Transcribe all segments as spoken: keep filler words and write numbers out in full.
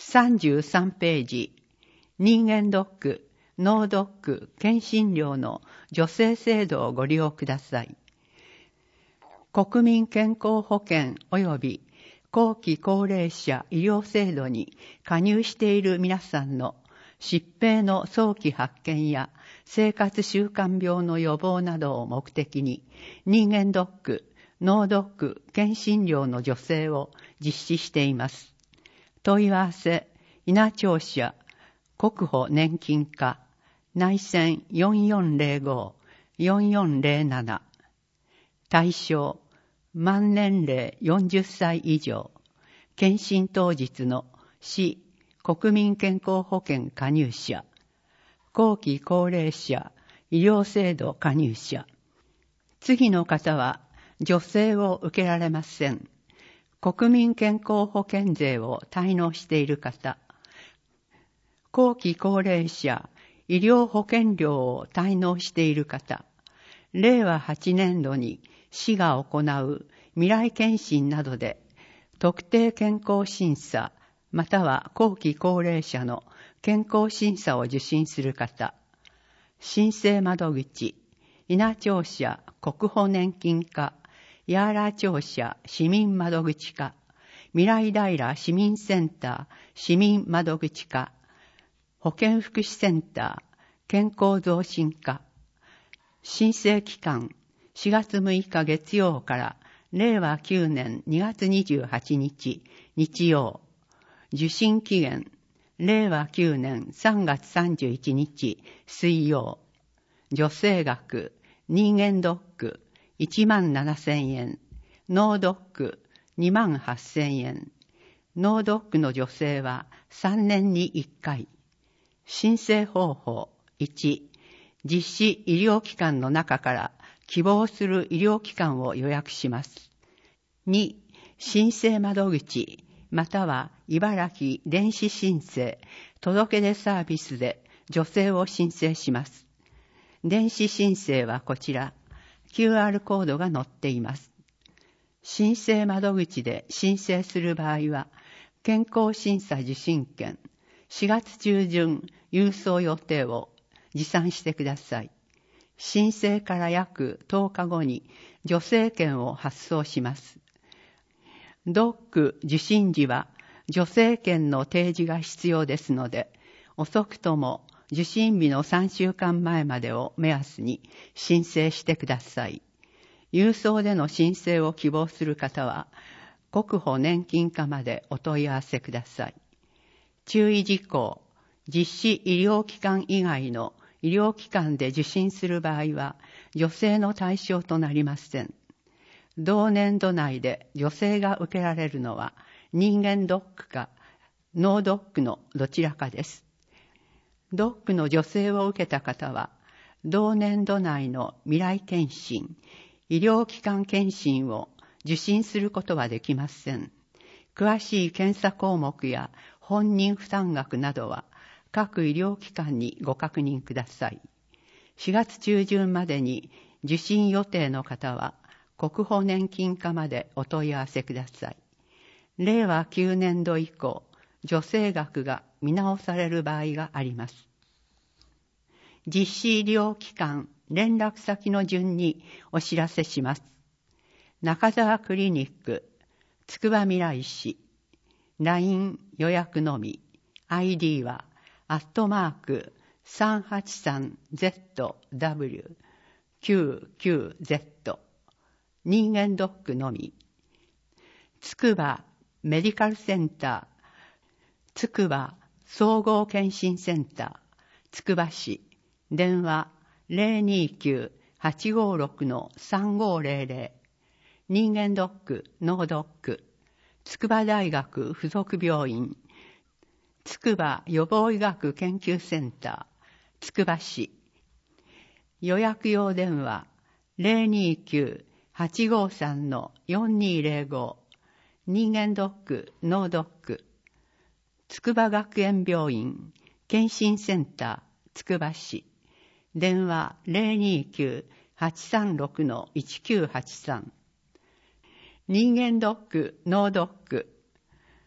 さんじゅうさんページ、人間ドック、脳ドック、検診料の助成制度をご利用ください。国民健康保険及び後期高齢者医療制度に加入している皆さんの疾病の早期発見や生活習慣病の予防などを目的に人間ドック、脳ドック、検診料の助成を実施しています。問い合わせ、稲庁舎、国保年金課、内線よんよんゼロご、よんよんゼロなな。対象、満年齢よんじゅっさい以上、検診当日の市国民健康保険加入者、後期高齢者医療制度加入者。次の方は助成を受けられません。国民健康保険税を滞納している方、後期高齢者医療保険料を滞納している方、れいわはちねんどに市が行う未来検診などで特定健康審査または後期高齢者の健康審査を受診する方、申請窓口、稲庁舎国保年金課、八原庁舎市民窓口課、未来平市民センター市民窓口課、保健福祉センター健康増進課。申請期間しがつむいか月曜かられいわきゅうねんにがつにじゅうはちにち日曜。受診期限れいわきゅうねんさんがつさんじゅういちにち水曜。助成額人間ドックいちまんななせんえん、脳ドックにまんはっせんえん。脳ドックの助成はさんねんにいっかい。申請方法いち、実施医療機関の中から希望する医療機関を予約します。に、申請窓口または茨城電子申請届出サービスで助成を申請します。電子申請はこちら、キューアール コードが載っています。申請窓口で申請する場合は、健康審査受診券、しがつちゅうじゅん郵送予定を持参してください。申請から約とおかごに助成券を発送します。ドック受診時は助成券の提示が必要ですので、遅くとも受診日のさんしゅうかんまえまでを目安に申請してください。郵送での申請を希望する方は、国保年金課までお問い合わせください。注意事項、実施医療機関以外の医療機関で受診する場合は、助成の対象となりません。同年度内で助成が受けられるのは、人間ドックか脳ドックのどちらかです。ドックの助成を受けた方は、同年度内の未来検診、医療機関検診を受診することはできません。詳しい検査項目や本人負担額などは各医療機関にご確認ください。しがつちゅうじゅんまでに受診予定の方は国保年金課までお問い合わせください。れいわきゅうねんど以降、助成額が見直される場合があります。実施医療機関連絡先の順にお知らせします。中沢クリニック、つくば未来市、ライン 予約のみ、アイディー は、アットマーク さんはちさんゼットダブリューきゅうきゅうゼット、人間ドックのみ、つくばメディカルセンター、つくば総合検診センター、つくば市、電話 ゼロにきゅう はちごろく さんごゼロゼロ、人間ドック、脳ドック、筑波大学附属病院、筑波予防医学研究センター、つくば市、予約用電話 ゼロにきゅう はちごさん よんにゼロご、人間ドック、脳ドック、筑波学園病院、検診センター、つくば市、電話 ゼロにきゅう はちさんろく いちきゅうはちさん、人間ドック、脳ドック、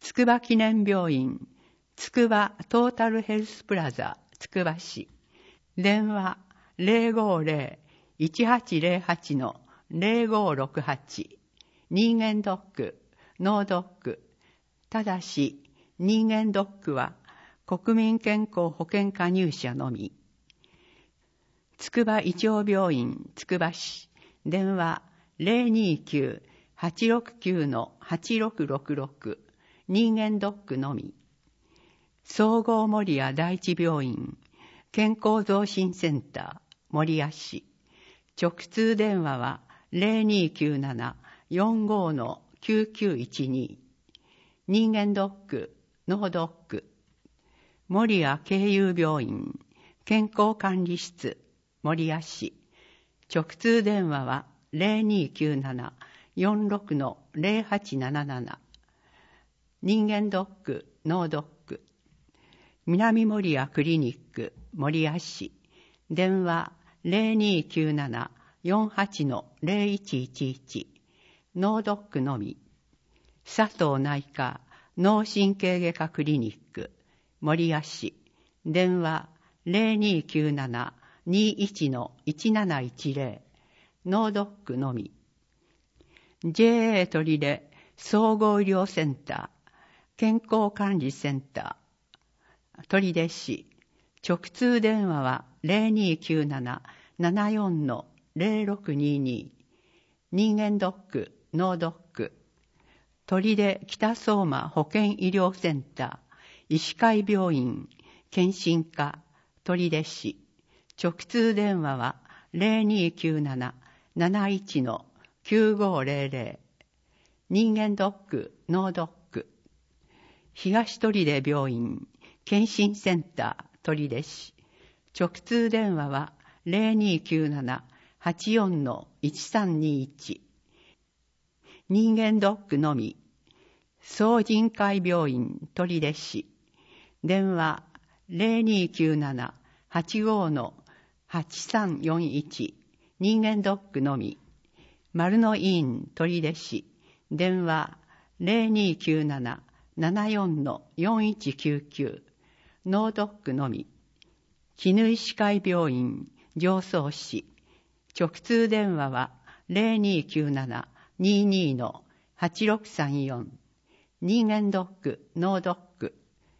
つくば記念病院、つくばトータルヘルスプラザ、つくば市。電話 ゼロごゼロ いちはちゼロはち ゼロごろくはち。人間ドック、脳ドック。ただし、人間ドックは国民健康保険加入者のみ。つくば医長病院、つくば市。電話 ゼロにきゅう はちろくきゅう はちろくろくろく。人間ドックのみ。総合守谷第一病院、健康増進センター、守谷市。直通電話は ゼロにきゅうなな よんご きゅうきゅういちに。人間ドック、脳ドック。守谷慶友病院、健康管理室、守谷市。直通電話は ゼロにきゅうなな よんろく ゼロはちなななな。人間ドック、脳ドック。南守谷クリニック、守谷市。電話 ゼロにきゅうなな よんはち ゼロいちいちいち。脳ドックのみ。佐藤内科脳神経外科クリニック、守谷市。電話 ゼロにきゅうなな にいち いちなないちゼロ。脳ドックのみ。ジェーエー 取手総合医療センター、健康管理センター、取手市。直通電話は ゼロにきゅうなな ななよん ゼロろくにに。人間ドック、脳ドック。取手北相馬保健医療センター、医師会病院、検診科、取手市。直通電話は ゼロにきゅうなな なないち きゅうごゼロゼロ。人間ドック、脳ドック。東取手病院、検診センター、取手市。直通電話は ゼロにきゅうなな はちよん いちさんにいち。人間ドックのみ。総人会病院、取手市。電話 ゼロにきゅうなな はちご はちさんよんいち。人間ドックのみ。丸の医院、取手市。電話 ゼロにきゅうなな ななよん よんいちきゅうきゅう。脳ドックのみ。絹医師会病院、常総市。直通電話は ゼロにきゅうなな にいに はちろくさんよん。人間ドック、脳ドック。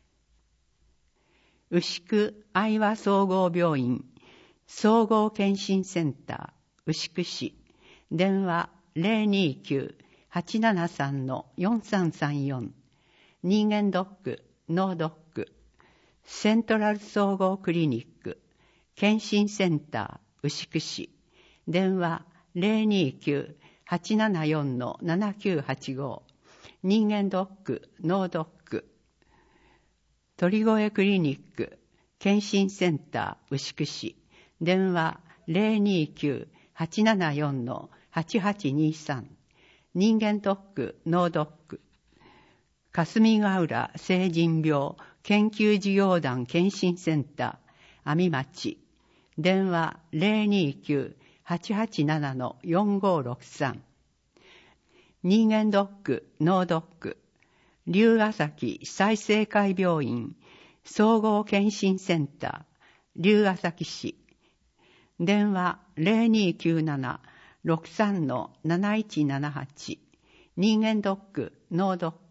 牛久愛和総合病院、総合検診センター、牛久市。電話 ゼロにきゅう はちななさん よんさんさんよん。人間ドック、脳ドック。セントラル総合クリニック、検診センター、牛久市。電話 ゼロにきゅう はちななよん ななきゅうはちご。人間ドック、脳ドック。鳥越クリニック、検診センター、牛久市。電話 ゼロにきゅう はちななよん はちはちにさん。人間ドック、脳ドック。霞ヶ浦成人病研究事業団検診センター、阿見町。電話 ゼロにきゅう はちはちなな よんごろくさん。人間ドック、脳ドック。龍ヶ崎再生会病院総合検診センター、龍ヶ崎市。電話 ゼロにきゅうなな ろくさん なないちななはち。人間ドック、脳ドッ